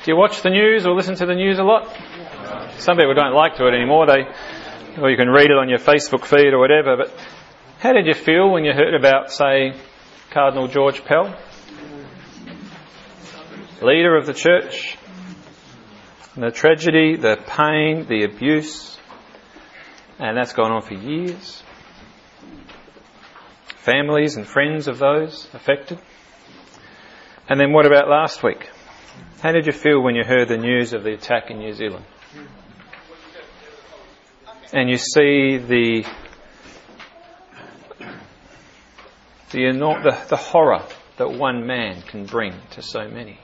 Do you watch the news or listen to the news a lot? Some people don't like to it anymore. Or you can read it on your Facebook feed or whatever. But how did you feel when you heard about, say, Cardinal George Pell, leader of the church, and the tragedy, the pain, the abuse, and that's gone on for years? Families and friends of those affected. And then what about last week? How did you feel when you heard the news of the attack in New Zealand? And you see the horror that one man can bring to so many.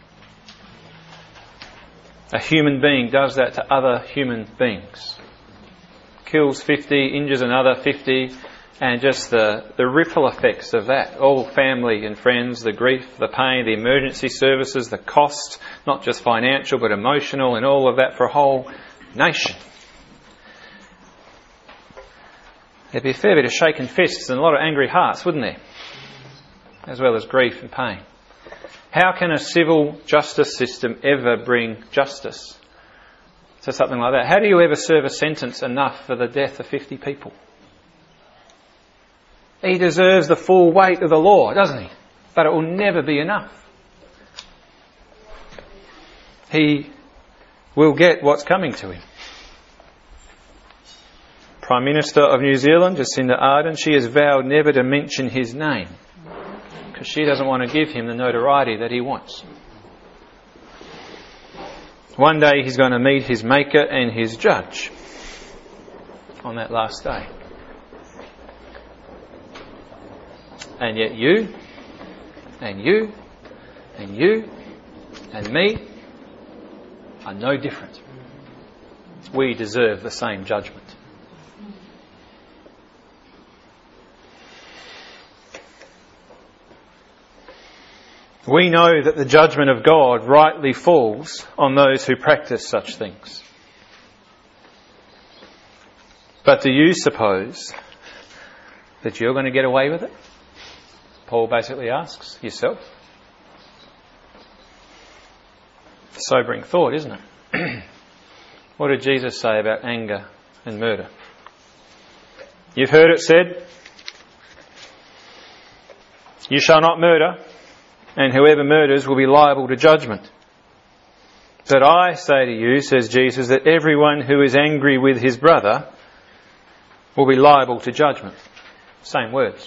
A human being does that to other human beings. Kills 50, injures another 50, and just the ripple effects of that. All family and friends, the grief, the pain, the emergency services, the cost, not just financial but emotional, and all of that for a whole nation. There'd be a fair bit of shaking fists and a lot of angry hearts, wouldn't there? As well as grief and pain. How can a civil justice system ever bring justice to something like that? How do you ever serve a sentence enough for the death of 50 people? He deserves the full weight of the law, doesn't he? But it will never be enough. He will get what's coming to him. Prime Minister of New Zealand, Jacinda Ardern, she has vowed never to mention his name because she doesn't want to give him the notoriety that he wants. One day he's going to meet his maker and his judge on that last day. And yet you, and you, and you, and me are no different. We deserve the same judgment. We know that the judgment of God rightly falls on those who practice such things. But do you suppose that you're going to get away with it? Paul basically asks yourself. Sobering thought, isn't it? What did Jesus say about anger and murder? You've heard it said, "You shall not murder, and whoever murders will be liable to judgment. But I say to you," says Jesus, "that everyone who is angry with his brother will be liable to judgment." Same words.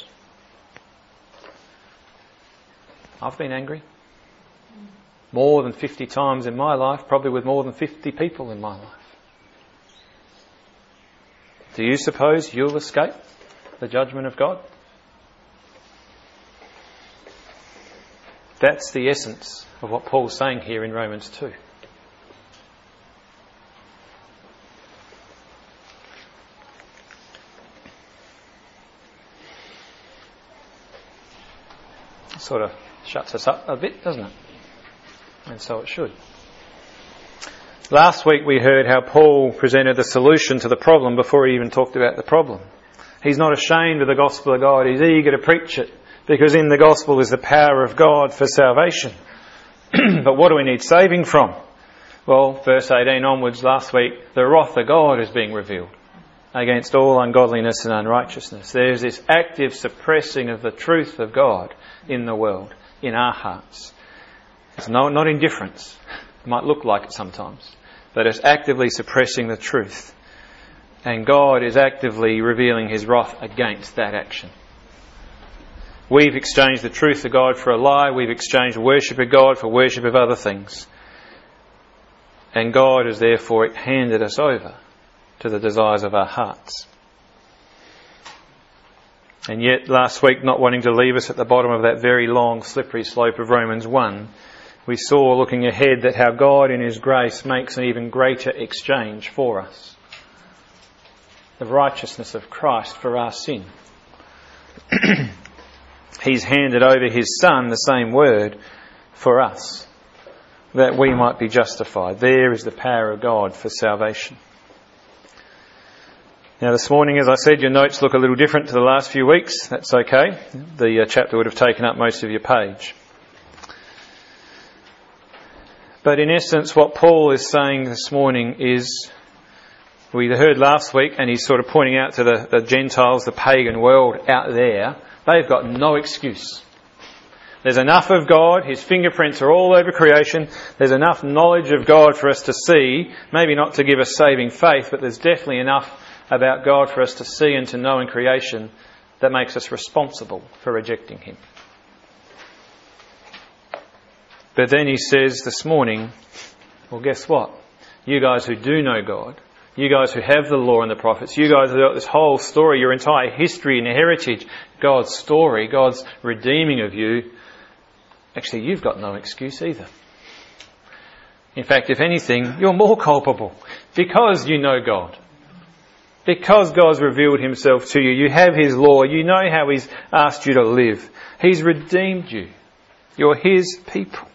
I've been angry more than 50 times in my life, probably with more than 50 people in my life. Do you suppose you'll escape the judgment of God? That's the essence of what Paul's saying here in Romans 2. It sort of shuts us up a bit, doesn't it? And so it should. Last week we heard how Paul presented the solution to the problem before he even talked about the problem. He's not ashamed of the gospel of God. He's eager to preach it, because in the gospel is the power of God for salvation. But what do we need saving from? Well, verse 18 onwards last week, the wrath of God is being revealed against all ungodliness and unrighteousness. There's this active suppressing of the truth of God in the world, in our hearts. It's not indifference. It might look like it sometimes, but it's actively suppressing the truth. And God is actively revealing his wrath against that action. We've exchanged the truth of God for a lie. We've exchanged worship of God for worship of other things. And God has therefore handed us over to the desires of our hearts. And yet last week, not wanting to leave us at the bottom of that very long slippery slope of Romans 1, we saw, looking ahead, that how God in his grace makes an even greater exchange for us. The righteousness of Christ for our sin. He's handed over his Son, the same word, for us, that we might be justified. There is the power of God for salvation. Now this morning, as I said, your notes look a little different to the last few weeks. That's okay. The chapter would have taken up most of your page. But in essence, what Paul is saying this morning is, we heard last week, and he's sort of pointing out to the Gentiles, the pagan world out there, they've got no excuse. There's enough of God, His fingerprints are all over creation, there's enough knowledge of God for us to see, maybe not to give us saving faith, but there's definitely enough about God for us to see and to know in creation that makes us responsible for rejecting Him. But then he says this morning, well, guess what? You guys who do know God, you guys who have the law and the prophets, you guys who have got this whole story, your entire history and heritage, God's story, God's redeeming of you, actually you've got no excuse either. In fact, if anything, you're more culpable because you know God. Because God's revealed Himself to you, you have His law, you know how He's asked you to live. He's redeemed you. You're His people.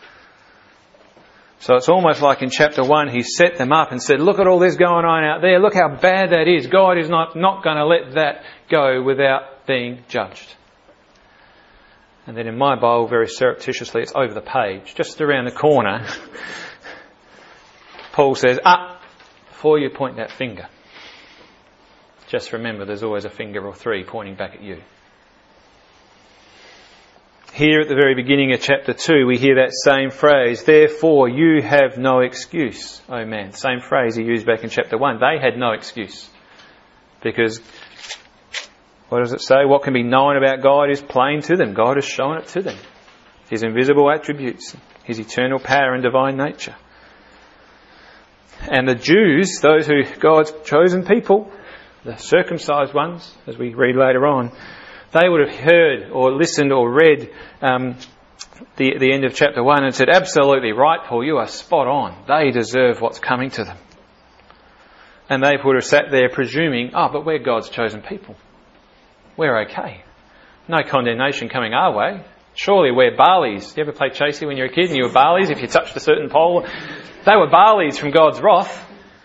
So it's almost like in chapter 1 He set them up and said, look at all this going on out there, look how bad that is. God is not going to let that go without being judged. And then in my Bible, very surreptitiously, it's over the page, just around the corner. Paul says, before you point that finger, just remember there's always a finger or three pointing back at you. Here at the very beginning of chapter 2, we hear that same phrase, therefore you have no excuse, O man. Same phrase he used back in chapter 1. They had no excuse. Because, what does it say? What can be known about God is plain to them. God has shown it to them. His invisible attributes, His eternal power and divine nature. And the Jews, those who God's chosen people, the circumcised ones, as we read later on, they would have heard or listened or read the end of chapter 1 and said, absolutely right, Paul, you are spot on. They deserve what's coming to them. And they would have sat there presuming, but we're God's chosen people. We're okay. No condemnation coming our way. Surely we're Barleys. You ever play chasey when you were a kid and you were Barleys if you touched a certain pole? They were Barleys from God's wrath.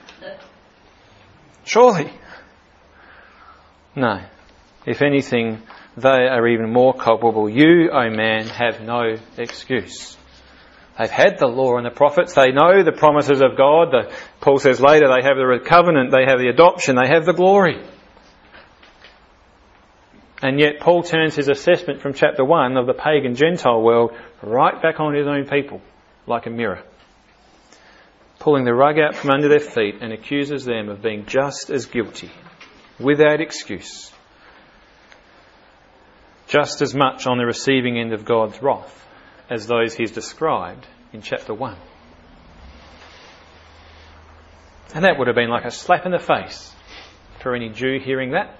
Surely. No. If anything, they are even more culpable. You, O man, have no excuse. They've had the law and the prophets. They know the promises of God. Paul says later they have the covenant, they have the adoption, they have the glory. And yet Paul turns his assessment from chapter 1 of the pagan Gentile world right back on his own people, like a mirror. Pulling the rug out from under their feet and accuses them of being just as guilty, without excuse. Just as much on the receiving end of God's wrath as those He's described in chapter 1. And that would have been like a slap in the face for any Jew hearing that.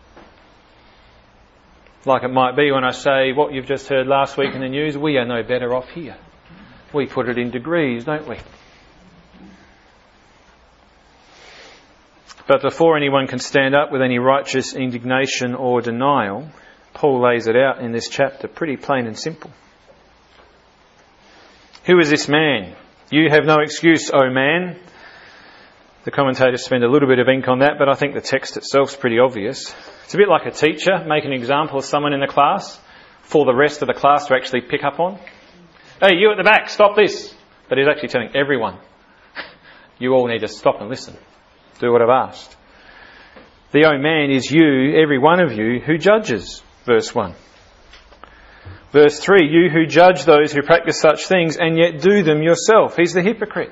Like it might be when I say what you've just heard last week in the news, we are no better off here. We put it in degrees, don't we? But before anyone can stand up with any righteous indignation or denial, Paul lays it out in this chapter pretty plain and simple. Who is this man? You have no excuse, O man. The commentators spend a little bit of ink on that, but I think the text itself's pretty obvious. It's a bit like a teacher making an example of someone in the class for the rest of the class to actually pick up on. Hey, you at the back, stop this. But he's actually telling everyone, you all need to stop and listen. Do what I've asked. The O man is you, every one of you, who judges. Verse 1. Verse 3, you who judge those who practice such things and yet do them yourself. He's the hypocrite.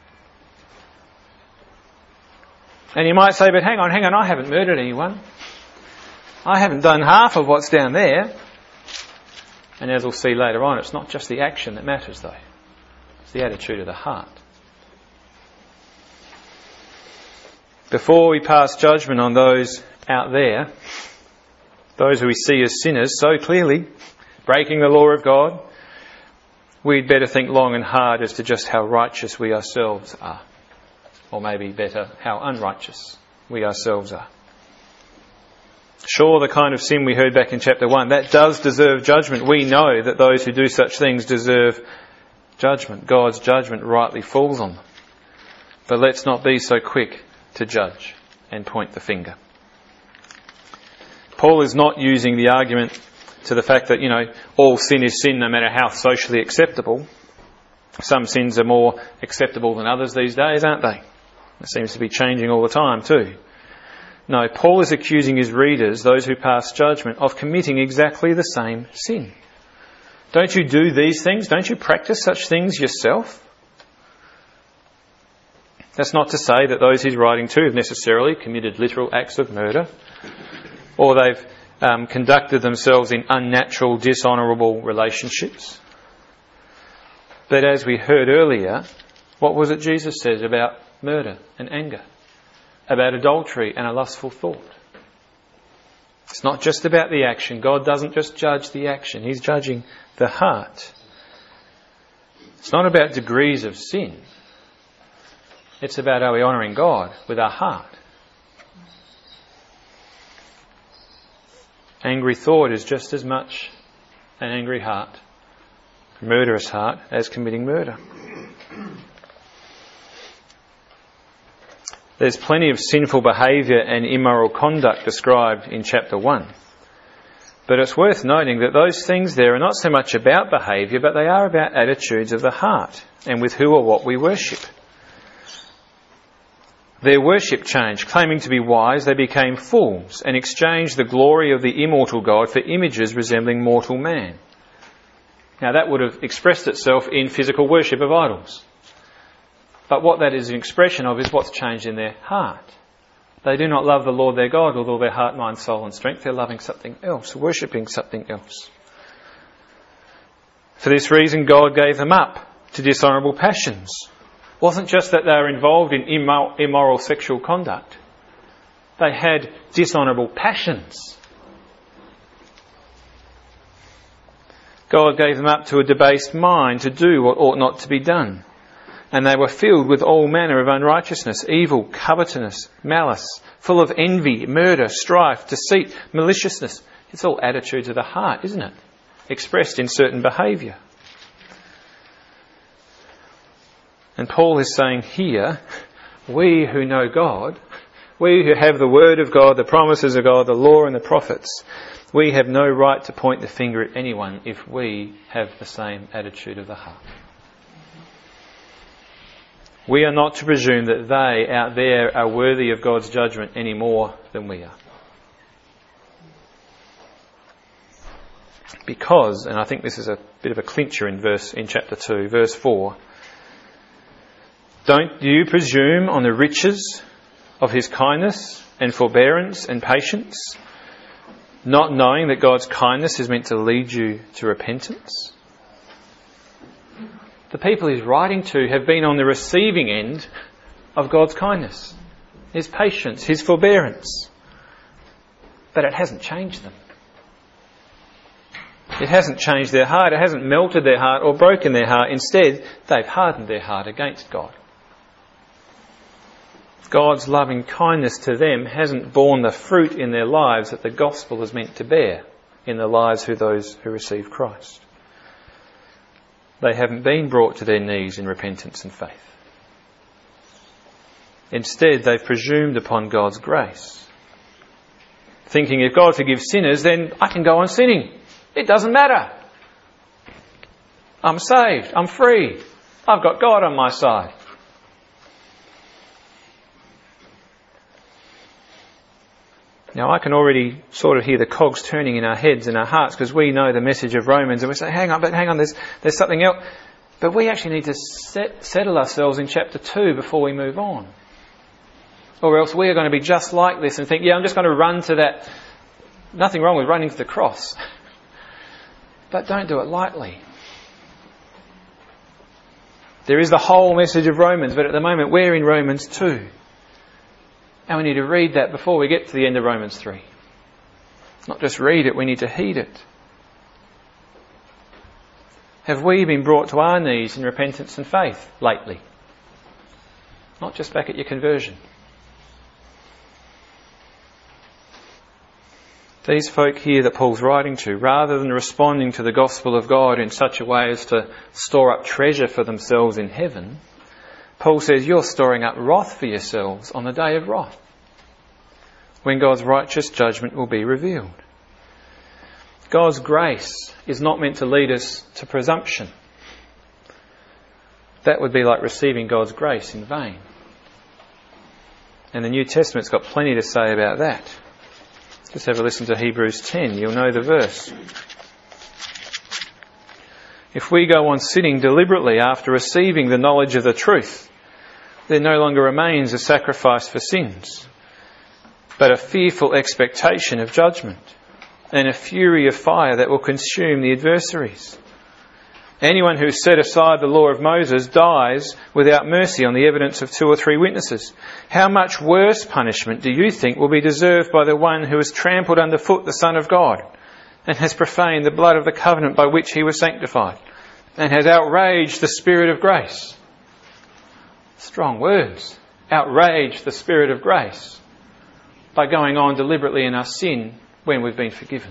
And you might say, but hang on, I haven't murdered anyone. I haven't done half of what's down there. And as we'll see later on, it's not just the action that matters though. It's the attitude of the heart. Before we pass judgment on those out there, those who we see as sinners so clearly, breaking the law of God, we'd better think long and hard as to just how righteous we ourselves are. Or maybe better, how unrighteous we ourselves are. Sure, the kind of sin we heard back in chapter 1, that does deserve judgment. We know that those who do such things deserve judgment. God's judgment rightly falls on them. But let's not be so quick to judge and point the finger. Paul is not using the argument to the fact that, all sin is sin no matter how socially acceptable. Some sins are more acceptable than others these days, aren't they? It seems to be changing all the time too. No, Paul is accusing his readers, those who pass judgment, of committing exactly the same sin. Don't you do these things? Don't you practice such things yourself? That's not to say that those he's writing to have necessarily committed literal acts of murder, or they've conducted themselves in unnatural, dishonourable relationships. But as we heard earlier, what was it Jesus says about murder and anger? About adultery and a lustful thought? It's not just about the action. God doesn't just judge the action. He's judging the heart. It's not about degrees of sin. It's about, are we honouring God with our heart? Angry thought is just as much an angry heart, a murderous heart, as committing murder. There's plenty of sinful behaviour and immoral conduct described in chapter 1. But it's worth noting that those things there are not so much about behaviour, but they are about attitudes of the heart and with who or what we worship. Their worship changed. Claiming to be wise, they became fools and exchanged the glory of the immortal God for images resembling mortal man. Now that would have expressed itself in physical worship of idols. But what that is an expression of is what's changed in their heart. They do not love the Lord their God with all their heart, mind, soul and strength. They're loving something else, worshipping something else. For this reason, God gave them up to dishonourable passions. It wasn't just that they were involved in immoral sexual conduct. They had dishonourable passions. God gave them up to a debased mind to do what ought not to be done. And they were filled with all manner of unrighteousness, evil, covetousness, malice, full of envy, murder, strife, deceit, maliciousness. It's all attitudes of the heart, isn't it? Expressed in certain behaviour. And Paul is saying here, we who know God, we who have the Word of God, the promises of God, the law and the prophets, we have no right to point the finger at anyone if we have the same attitude of the heart. We are not to presume that they out there are worthy of God's judgment any more than we are. Because, and I think this is a bit of a clincher in chapter 2, verse 4, don't you presume on the riches of his kindness and forbearance and patience, not knowing that God's kindness is meant to lead you to repentance? The people he's writing to have been on the receiving end of God's kindness, his patience, his forbearance. But it hasn't changed them. It hasn't changed their heart. It hasn't melted their heart or broken their heart. Instead, they've hardened their heart against God. God's loving kindness to them hasn't borne the fruit in their lives that the gospel is meant to bear in the lives of those who receive Christ. They haven't been brought to their knees in repentance and faith. Instead, they've presumed upon God's grace, thinking if God forgives sinners, then I can go on sinning. It doesn't matter. I'm saved. I'm free. I've got God on my side. Now, I can already sort of hear the cogs turning in our heads and our hearts because we know the message of Romans and we say, hang on, there's something else. But we actually need to settle ourselves in chapter 2 before we move on. Or else we are going to be just like this and think, I'm just going to run to that. Nothing wrong with running to the cross. But don't do it lightly. There is the whole message of Romans, but at the moment we're in Romans 2. And we need to read that before we get to the end of Romans 3. Not just read it, we need to heed it. Have we been brought to our knees in repentance and faith lately? Not just back at your conversion. These folk here that Paul's writing to, rather than responding to the gospel of God in such a way as to store up treasure for themselves in heaven, Paul says you're storing up wrath for yourselves on the day of wrath, when God's righteous judgment will be revealed. God's grace is not meant to lead us to presumption. that would be like receiving God's grace in vain. And the New Testament's got plenty to say about that. Just have a listen to Hebrews 10. You'll know the verse. If we go on sinning deliberately after receiving the knowledge of the truth, there no longer remains a sacrifice for sins, but a fearful expectation of judgment and a fury of fire that will consume the adversaries. Anyone who set aside the law of Moses dies without mercy on the evidence of 2 or 3 witnesses. How much worse punishment do you think will be deserved by the one who has trampled underfoot the Son of God and has profaned the blood of the covenant by which he was sanctified and has outraged the Spirit of grace? Strong words. Outraged the Spirit of grace by going on deliberately in our sin when we've been forgiven.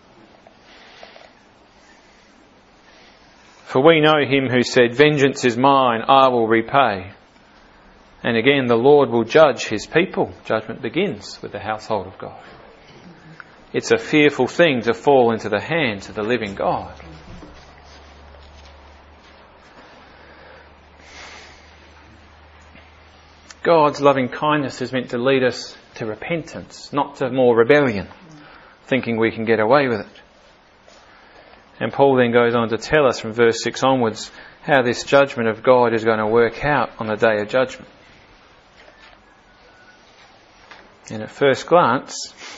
For we know him who said, "Vengeance is mine, I will repay." And again, the Lord will judge his people. Judgment begins with the household of God. It's a fearful thing to fall into the hands of the living God. God's loving kindness is meant to lead us to repentance, not to more rebellion, thinking we can get away with it. And Paul then goes on to tell us from verse 6 onwards how this judgment of God is going to work out on the day of judgment. And at first glance,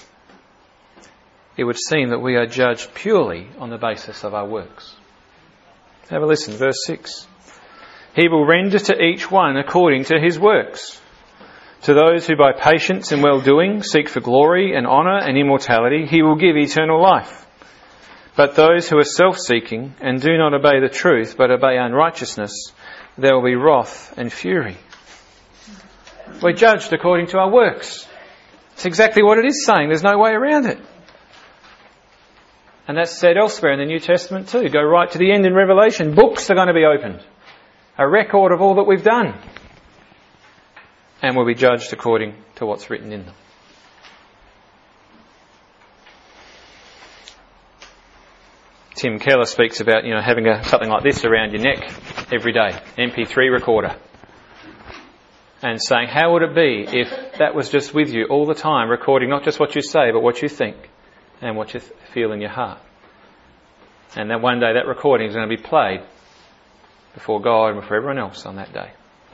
it would seem that we are judged purely on the basis of our works. Have a listen, verse 6. He will render to each one according to his works. To those who by patience and well-doing seek for glory and honour and immortality, he will give eternal life. But those who are self-seeking and do not obey the truth but obey unrighteousness, there will be wrath and fury. We're judged according to our works. It's exactly what it is saying. There's no way around it. And that's said elsewhere in the New Testament too. Go right to the end in Revelation. Books are going to be opened. A record of all that we've done. And we'll be judged according to what's written in them. Tim Keller speaks about, having something like this around your neck every day, MP3 recorder. And saying, how would it be if that was just with you all the time, recording not just what you say, but what you think and what you feel in your heart. And then one day that recording is going to be played before God and before everyone else on that day.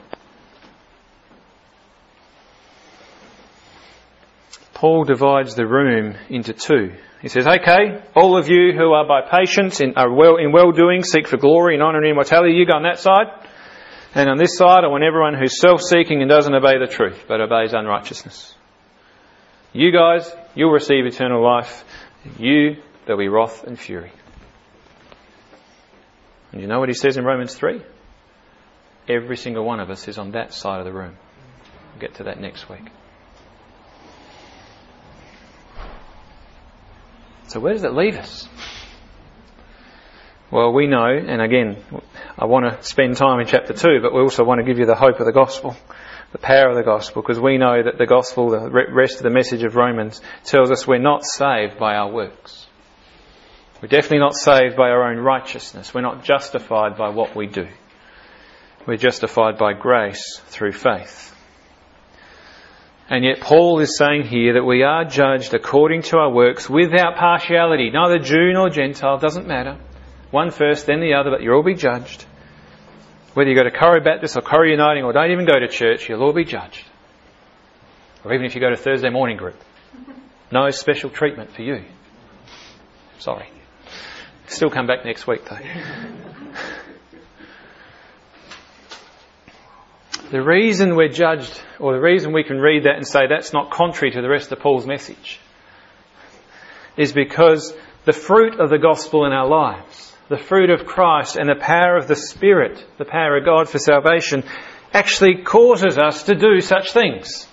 Paul divides the room into 2. He says, okay, all of you who are by patience in well-doing, seek for glory and honour and immortality, you go on that side. And on this side, I want everyone who's self-seeking and doesn't obey the truth, but obeys unrighteousness. You guys, you'll receive eternal life. There'll be wrath and fury. And you know what he says in Romans 3? Every single one of us is on that side of the room. We'll get to that next week. So where does it leave us? Well, we know, and again, I want to spend time in chapter 2, but we also want to give you the hope of the gospel, the power of the gospel, because we know that the gospel, the rest of the message of Romans, tells us we're not saved by our works. We're definitely not saved by our own righteousness. We're not justified by what we do. We're justified by grace through faith. And yet Paul is saying here that we are judged according to our works without partiality. Neither Jew nor Gentile, doesn't matter. One first, then the other, but you'll all be judged. Whether you go to Corrie Baptist or Corrie Uniting or don't even go to church, you'll all be judged. Or even if you go to Thursday morning group. No special treatment for you. Sorry. Still come back next week though. The reason we're judged, or the reason we can read that and say that's not contrary to the rest of Paul's message, is because the fruit of the gospel in our lives, the fruit of Christ and the power of the Spirit, the power of God for salvation, actually causes us to do such things.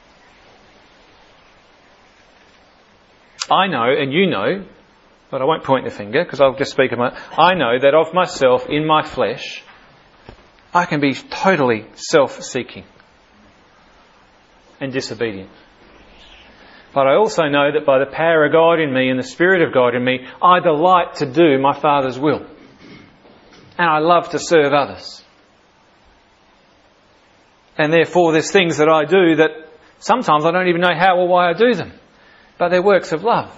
I know, and you know, but I won't point the finger because I'll just speak of I know that of myself, in my flesh, I can be totally self-seeking and disobedient. But I also know that by the power of God in me and the Spirit of God in me, I delight to do my Father's will. And I love to serve others. And therefore there's things that I do that sometimes I don't even know how or why I do them. But they're works of love.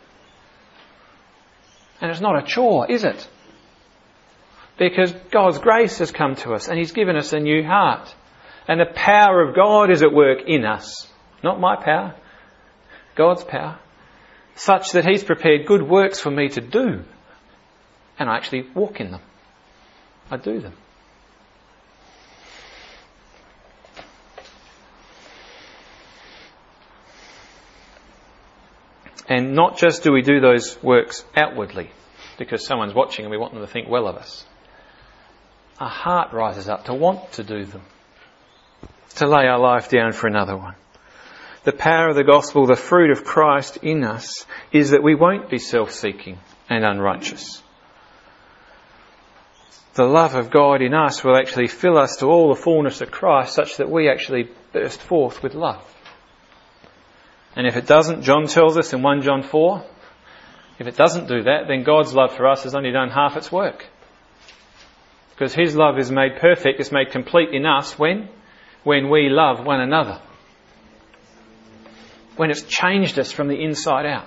And it's not a chore, is it? Because God's grace has come to us and He's given us a new heart. And the power of God is at work in us. Not my power, God's power. Such that He's prepared good works for me to do. And I actually walk in them. I do them. And not just do we do those works outwardly, because someone's watching and we want them to think well of us. Our heart rises up to want to do them. To lay our life down for another one. The power of the gospel, the fruit of Christ in us, is that we won't be self-seeking and unrighteous. The love of God in us will actually fill us to all the fullness of Christ, such that we actually burst forth with love. And if it doesn't, John tells us in 1 John 4, if it doesn't do that, then God's love for us has only done half its work. Because His love is made perfect, it's made complete in us when we love one another. When it's changed us from the inside out.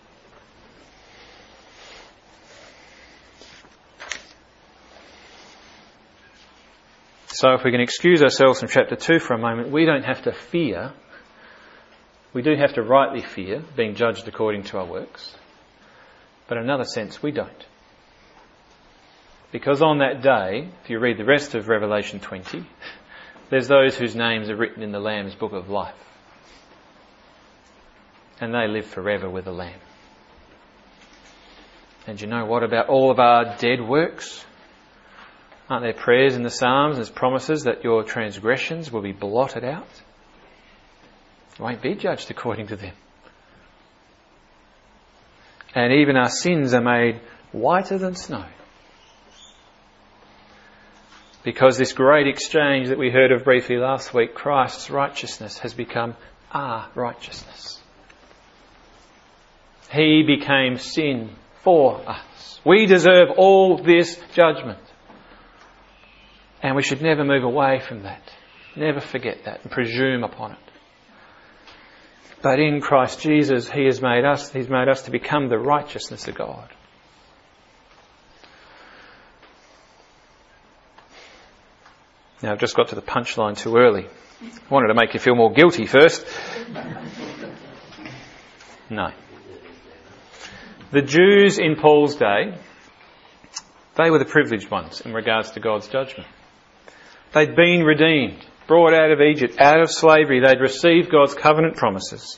So if we can excuse ourselves from chapter 2 for a moment, we don't have to fear. We do have to rightly fear being judged according to our works. But in another sense, we don't. Because on that day, if you read the rest of Revelation 20, there's those whose names are written in the Lamb's book of life. And they live forever with the Lamb. And you know what about all of our dead works? Aren't there prayers in the Psalms and promises that your transgressions will be blotted out? You won't be judged according to them. And even our sins are made whiter than snow. Because this great exchange that we heard of briefly last week, Christ's righteousness has become our righteousness. He became sin for us. We deserve all this judgment. And we should never move away from that. Never forget that and presume upon it. But in Christ Jesus, He's made us to become the righteousness of God. Now, I've just got to the punchline too early. I wanted to make you feel more guilty first. No. The Jews in Paul's day, they were the privileged ones in regards to God's judgment. They'd been redeemed, brought out of Egypt, out of slavery. They'd received God's covenant promises.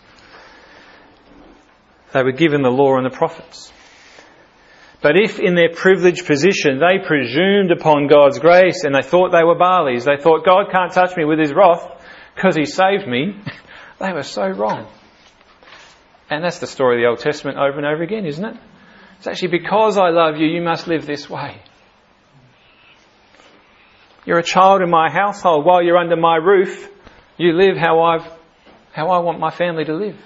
They were given the law and the prophets. But if in their privileged position they presumed upon God's grace and they thought they were Baalis, they thought God can't touch me with His wrath because He saved me, they were so wrong. And that's the story of the Old Testament over and over again, isn't it? It's actually because I love you, you must live this way. You're a child in my household. While you're under my roof, you live how I want my family to live.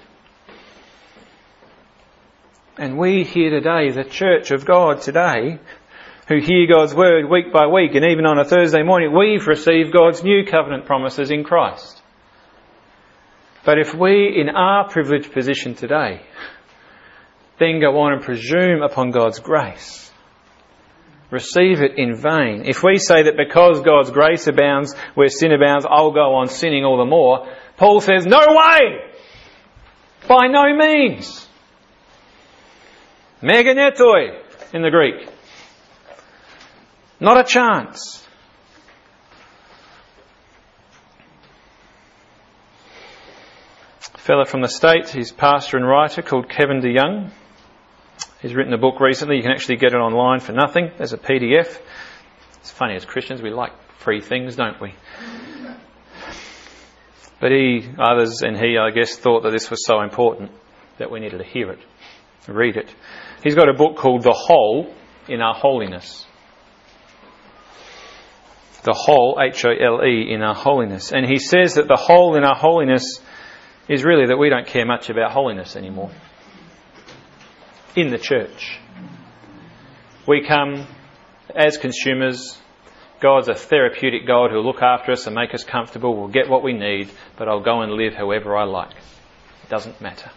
And we here today, the Church of God today, who hear God's word week by week, and even on a Thursday morning, we've received God's new covenant promises in Christ. But if we, in our privileged position today, then go on and presume upon God's grace, receive it in vain. If we say that because God's grace abounds where sin abounds, I'll go on sinning all the more, Paul says, no way! By no means! Meganetoi in the Greek. Not a chance. A fella from the States, he's pastor and writer called Kevin DeYoung. He's written a book recently. You can actually get it online for nothing as a PDF. It's funny, as Christians we like free things, don't we? But he, I guess, thought that this was so important that we needed to hear it, read it. He's got a book called The Hole in Our Holiness. The hole, H-O-L-E, in our holiness. And he says that the hole in our holiness is really that we don't care much about holiness anymore. In the church. We come as consumers, God's a therapeutic God who'll look after us and make us comfortable. We'll get what we need, but I'll go and live however I like. It doesn't matter.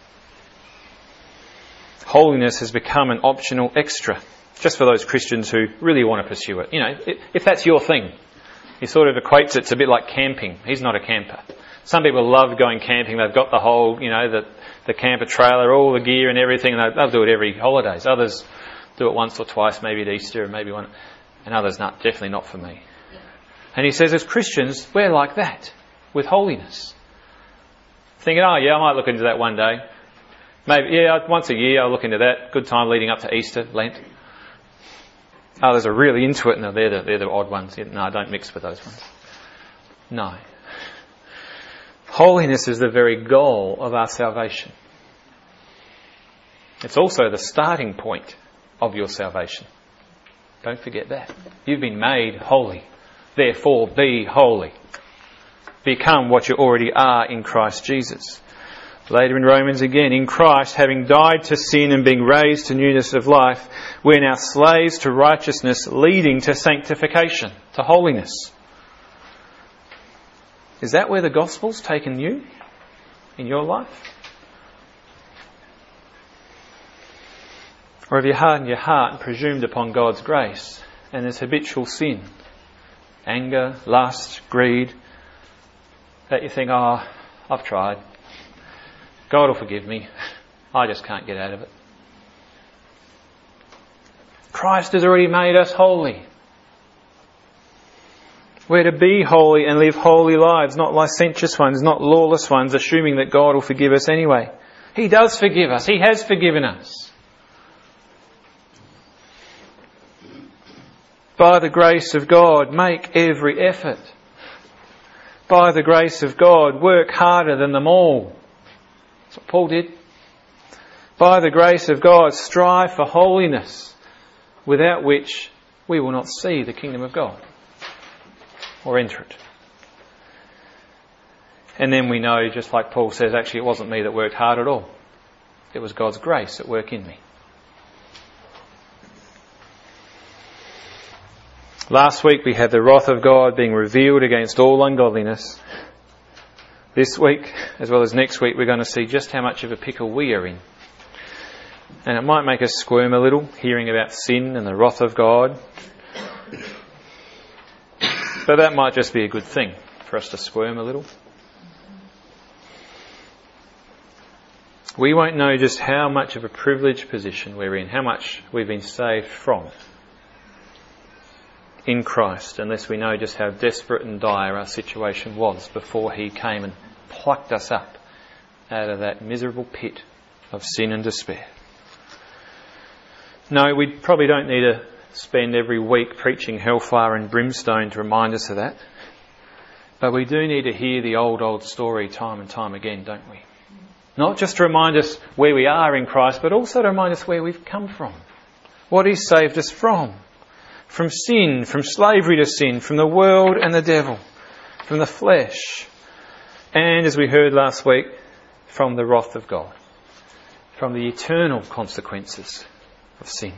Holiness has become an optional extra, just for those Christians who really want to pursue it. You know, if that's your thing. He sort of equates it to a bit like camping. He's not a camper. Some people love going camping. They've got the whole, the camper trailer, all the gear and everything, and they'll do it every holidays. Others do it once or twice, maybe at Easter, and maybe one, and others definitely not for me. And he says, as Christians, we're like that, with holiness. Thinking, I might look into that one day. Maybe, once a year I'll look into that. Good time leading up to Easter, Lent. Others are really into it, and they're the odd ones. No, don't mix with those ones. No. Holiness is the very goal of our salvation. It's also the starting point of your salvation. Don't forget that. You've been made holy. Therefore, be holy. Become what you already are in Christ Jesus. Later in Romans again, in Christ, having died to sin and being raised to newness of life, we're now slaves to righteousness, leading to sanctification, to holiness. Is that where the gospel's taken you in your life? Or have you hardened your heart and presumed upon God's grace, and there's habitual sin, anger, lust, greed, that you think, I've tried. God will forgive me. I just can't get out of it. Christ has already made us holy. We're to be holy and live holy lives, not licentious ones, not lawless ones, assuming that God will forgive us anyway. He does forgive us. He has forgiven us. By the grace of God, make every effort. By the grace of God, work harder than them all. That's what Paul did. By the grace of God, strive for holiness, without which we will not see the kingdom of God or enter it. And then we know, just like Paul says, actually it wasn't me that worked hard at all. It was God's grace at work in me. Last week we had the wrath of God being revealed against all ungodliness. This week, as well as next week, we're going to see just how much of a pickle we are in. And it might make us squirm a little, hearing about sin and the wrath of God. But that might just be a good thing, for us to squirm a little. We won't know just how much of a privileged position we're in, how much we've been saved from in Christ, unless we know just how desperate and dire our situation was before He came and plucked us up out of that miserable pit of sin and despair. No, we probably don't need to spend every week preaching hellfire and brimstone to remind us of that. But we do need to hear the old story time and time again, don't we? Not just to remind us where we are in Christ, but also to remind us where we've come from. What He's saved us from. From sin, from slavery to sin, from the world and the devil, from the flesh. And, as we heard last week, from the wrath of God. From the eternal consequences of sin.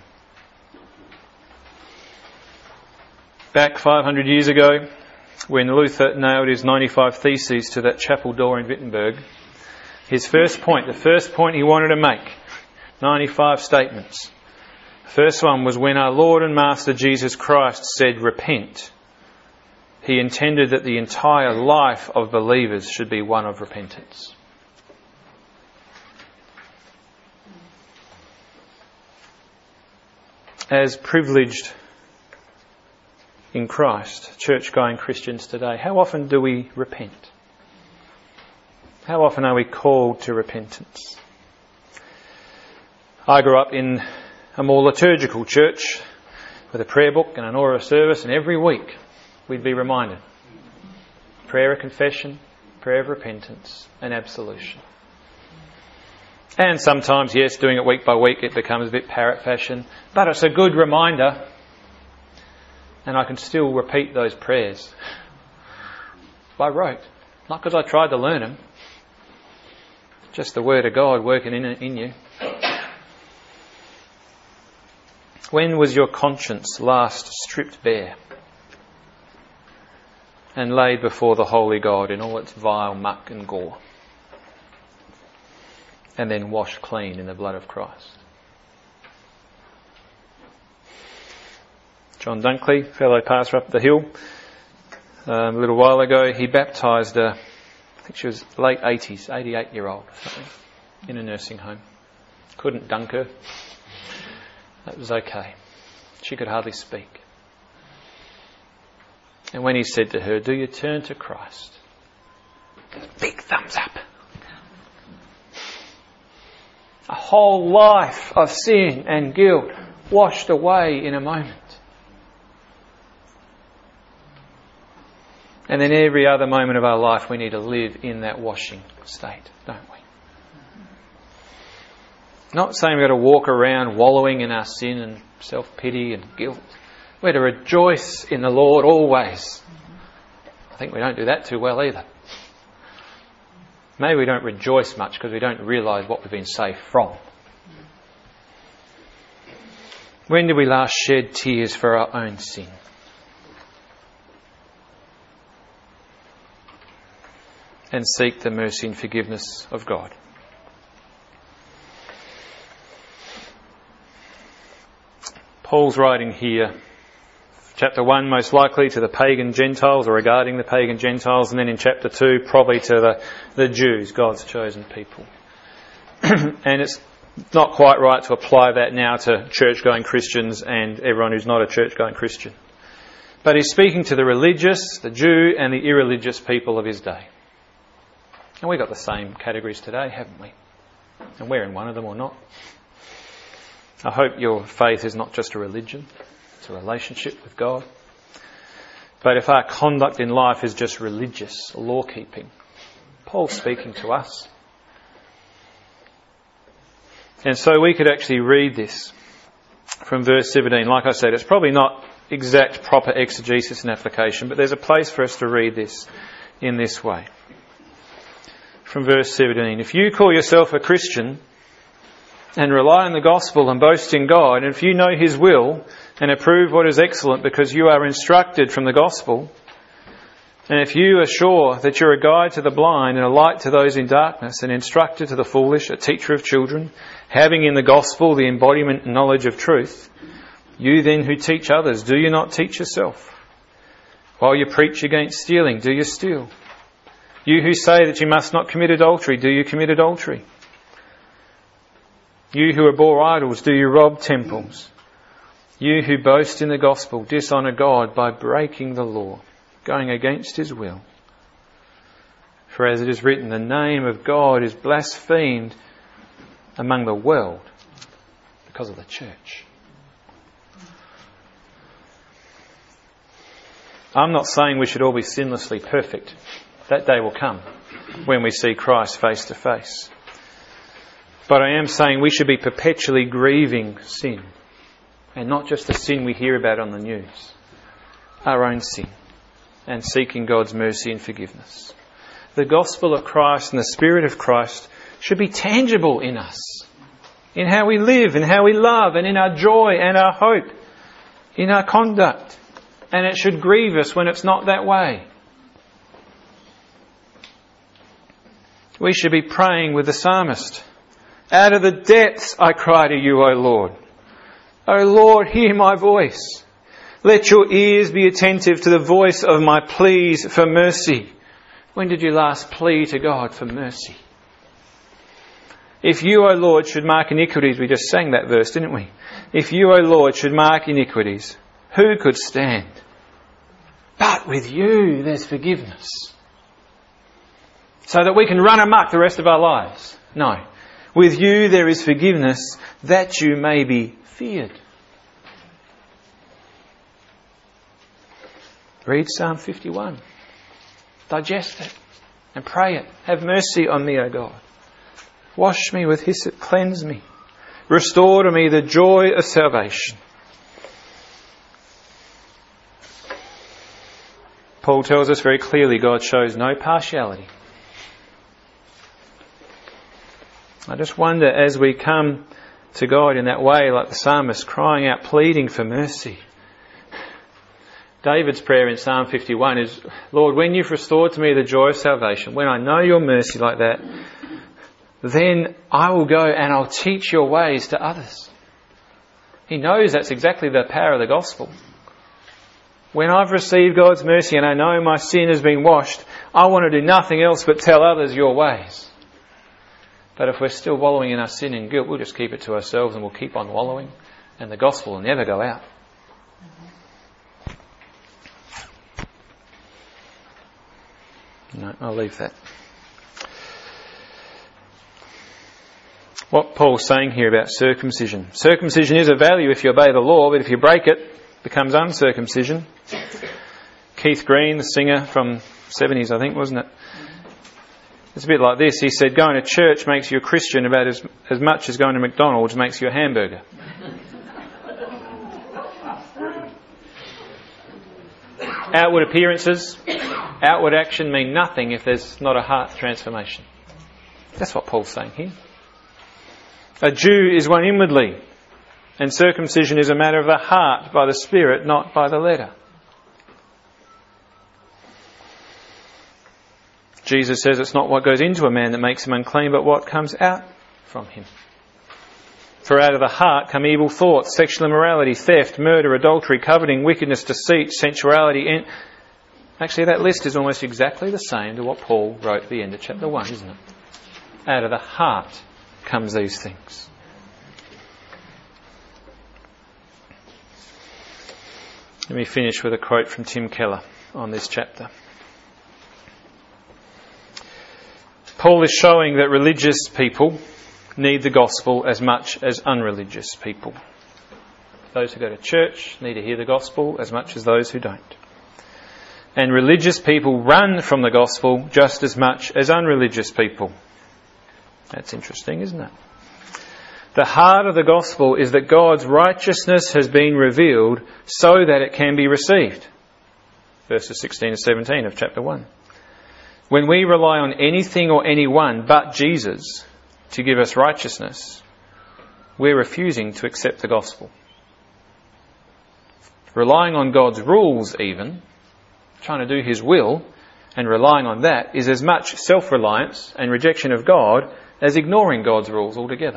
Back 500 years ago, when Luther nailed his 95 Theses to that chapel door in Wittenberg, the first point he wanted to make, 95 statements. The first one was when our Lord and Master Jesus Christ said, repent. He intended that the entire life of believers should be one of repentance. As privileged in Christ, church-going Christians today, how often do we repent? How often are we called to repentance? I grew up in a more liturgical church with a prayer book and an aura service, and every week we'd be reminded. Prayer of confession, prayer of repentance, and absolution. And sometimes, yes, doing it week by week, it becomes a bit parrot fashion, but it's a good reminder. And I can still repeat those prayers by rote. Not because I tried to learn them. Just the Word of God working in you. When was your conscience last stripped bare? and laid before the holy God in all its vile muck and gore, and then washed clean in the blood of Christ. John Dunkley, fellow pastor up the hill, a little while ago, he baptised I think she was late 80s, 88-year-old or something, in a nursing home. Couldn't dunk her. That was okay. She could hardly speak. And when he said to her, "Do you turn to Christ?" Big thumbs up. A whole life of sin and guilt washed away in a moment. And then every other moment of our life we need to live in that washing state, don't we? Not saying we've got to walk around wallowing in our sin and self-pity and guilt. We're to rejoice in the Lord always. I think we don't do that too well either. Maybe we don't rejoice much because we don't realise what we've been saved from. When did we last shed tears for our own sin? And seek the mercy and forgiveness of God. Paul's writing here, chapter 1 most likely to the pagan Gentiles or regarding the pagan Gentiles, and then in chapter 2 probably to the Jews, God's chosen people. And it's not quite right to apply that now to church-going Christians and everyone who's not a church-going Christian. But he's speaking to the religious, the Jew and the irreligious people of his day. And we've got the same categories today, haven't we? And we're in one of them or not. I hope your faith is not just a religion, it's a relationship with God. But if our conduct in life is just religious, law-keeping, Paul's speaking to us. And so we could actually read this from verse 17. Like I said, it's probably not exact proper exegesis and application, but there's a place for us to read this in this way. From verse 17, if you call yourself a Christian and rely on the gospel and boast in God, and if you know His will and approve what is excellent because you are instructed from the gospel, and if you are sure that you're a guide to the blind and a light to those in darkness, an instructor to the foolish, a teacher of children, having in the gospel the embodiment and knowledge of truth, you then who teach others, do you not teach yourself? While you preach against stealing, do you steal? You who say that you must not commit adultery, do you commit adultery? You who abhor idols, do you rob temples? You who boast in the gospel, dishonour God by breaking the law, going against His will. For as it is written, the name of God is blasphemed among the world because of the church. I'm not saying we should all be sinlessly perfect. That day will come when we see Christ face to face. But I am saying we should be perpetually grieving sin. And not just the sin we hear about on the news. Our own sin. And seeking God's mercy and forgiveness. The gospel of Christ and the Spirit of Christ should be tangible in us. In how we live, in how we love, and in our joy and our hope. In our conduct. And it should grieve us when it's not that way. We should be praying with the psalmist. Out of the depths I cry to you, O Lord. O Lord, hear my voice. Let your ears be attentive to the voice of my pleas for mercy. When did you last plead to God for mercy? If you, O Lord, should mark iniquities, we just sang that verse, didn't we? If you, O Lord, should mark iniquities, who could stand? But with you, there's forgiveness. So that we can run amok the rest of our lives. No. With you there is forgiveness that you may be feared. Read Psalm 51. Digest it and pray it. Have mercy on me, O God. Wash me with hyssop, cleanse me. Restore to me the joy of salvation. Paul tells us very clearly God shows no partiality. I just wonder as we come to God in that way, like the psalmist, crying out, pleading for mercy, David's prayer in Psalm 51 is, Lord, when you've restored to me the joy of salvation, when I know your mercy like that, then I will go and I'll teach your ways to others. He knows that's exactly the power of the gospel. When I've received God's mercy and I know my sin has been washed, I want to do nothing else but tell others your ways. But if we're still wallowing in our sin and guilt, we'll just keep it to ourselves and we'll keep on wallowing, and the gospel will never go out. No, I'll leave that. What Paul's saying here about circumcision. Circumcision is of value if you obey the law, but if you break it, it becomes uncircumcision. Keith Green, the singer from 70s, I think, wasn't it? It's a bit like this. He said, going to church makes you a Christian about as much as going to McDonald's makes you a hamburger. Outward appearances, outward action mean nothing if there's not a heart transformation. That's what Paul's saying here. A Jew is one inwardly, and circumcision is a matter of the heart by the Spirit, not by the letter. Jesus says it's not what goes into a man that makes him unclean, but what comes out from him. For out of the heart come evil thoughts, sexual immorality, theft, murder, adultery, coveting, wickedness, deceit, sensuality. Actually, that list is almost exactly the same to what Paul wrote at the end of chapter 1, isn't it? Out of the heart comes these things. Let me finish with a quote from Tim Keller on this chapter. Paul is showing that religious people need the gospel as much as unreligious people. Those who go to church need to hear the gospel as much as those who don't. And religious people run from the gospel just as much as unreligious people. That's interesting, isn't it? The heart of the gospel is that God's righteousness has been revealed so that it can be received. Verses 16 to 17 of chapter 1. When we rely on anything or anyone but Jesus to give us righteousness, we're refusing to accept the gospel. Relying on God's rules even, trying to do His will, and relying on that is as much self-reliance and rejection of God as ignoring God's rules altogether.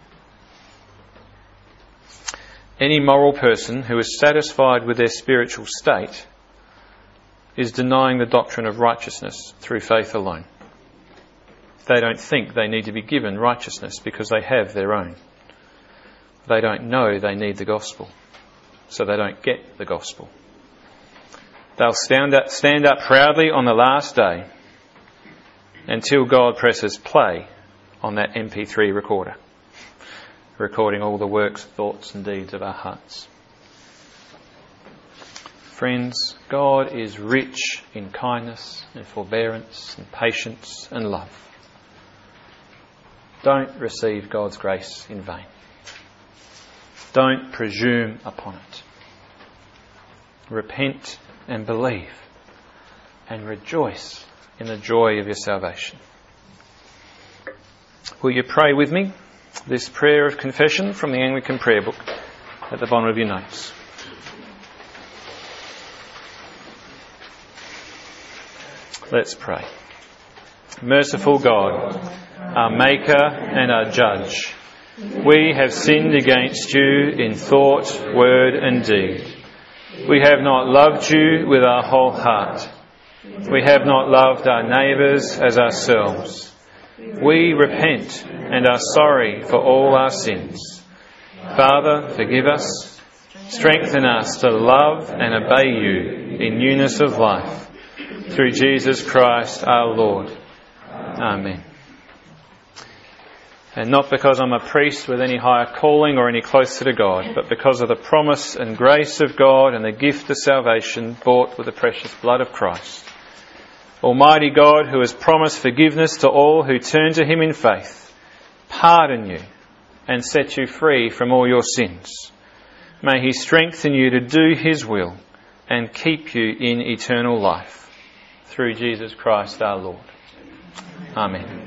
Any moral person who is satisfied with their spiritual state is denying the doctrine of righteousness through faith alone. They don't think they need to be given righteousness because they have their own. They don't know they need the gospel, so they don't get the gospel. They'll stand up proudly on the last day until God presses play on that MP3 recorder, recording all the works, thoughts and deeds of our hearts. Friends, God is rich in kindness and forbearance and patience and love. Don't receive God's grace in vain. Don't presume upon it. Repent and believe and rejoice in the joy of your salvation. Will you pray with me this prayer of confession from the Anglican prayer book at the bottom of your notes? Let's pray. Merciful God, our Maker and our Judge, we have sinned against you in thought, word and deed. We have not loved you with our whole heart. We have not loved our neighbours as ourselves. We repent and are sorry for all our sins. Father, forgive us. Strengthen us to love and obey you in newness of life. Through Jesus Christ our Lord. Amen. And not because I'm a priest with any higher calling or any closer to God, but because of the promise and grace of God and the gift of salvation bought with the precious blood of Christ. Almighty God, who has promised forgiveness to all who turn to Him in faith, pardon you and set you free from all your sins. May He strengthen you to do His will and keep you in eternal life. Through Jesus Christ our Lord. Amen.